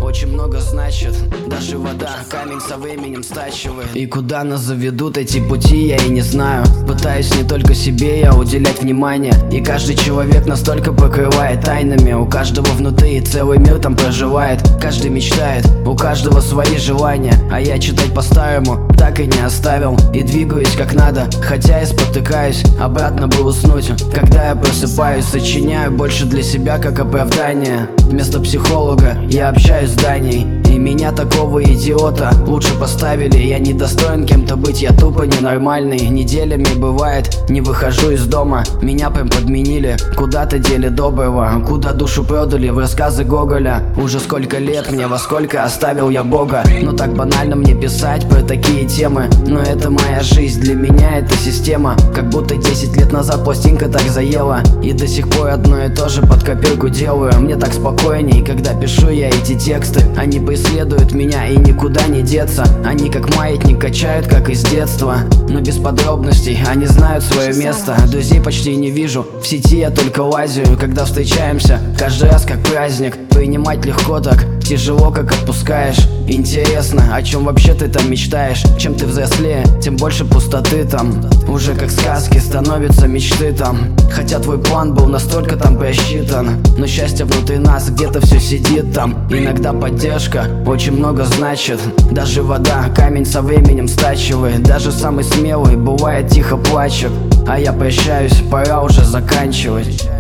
очень много значит. Даже вода, камень со временем стачивает. И куда нас заведут эти пути, я и не знаю. Пытаюсь не только себе я уделять внимание. И каждый человек настолько покрывает тайнами. У каждого внутри и целый мир там проживает. Каждый мечтает, у каждого свои желания. А я читать по-старому так и не оставил. И двигаюсь как надо, хотя и спотыкаюсь. Обратно бы уснуть, когда я просыпаюсь. Сочиняю больше для себя как оправдание. Вместо психолога я общаюсь с Даней. И меня, такого идиота, лучше поставили. Я недостоин кем-то быть, я тупо ненормальный. Неделями бывает, не выхожу из дома. Меня прям подменили, куда-то дели доброго. Куда душу продали в рассказы Гоголя. Уже сколько лет мне, во сколько оставил я Бога. Но так банально мне писать про такие темы. Но это моя жизнь, для меня это система. Как будто 10 лет назад пластинка так заела. И до сих пор одно и то же под копирку делаю. Мне так спокойней, когда пишу я эти тексты. Они преследуют меня и никуда не деться. Они как маятник качают, как из детства. Но без подробностей, они знают свое место. Друзей почти не вижу, в сети я только лазю. Когда встречаемся, каждый раз как праздник. Принимать легко так, тяжело как отпускаешь. Интересно, о чем вообще ты там мечтаешь? Чем ты взрослее, тем больше пустоты там. Уже как сказки становятся мечты там. Хотя твой план был настолько там просчитан. Но счастье внутри нас, где-то все сидит там. Иногда поддержка очень много значит. Даже вода, камень со временем стачивает. Даже самый смелый бывает тихо плачет. А я прощаюсь, пора уже заканчивать.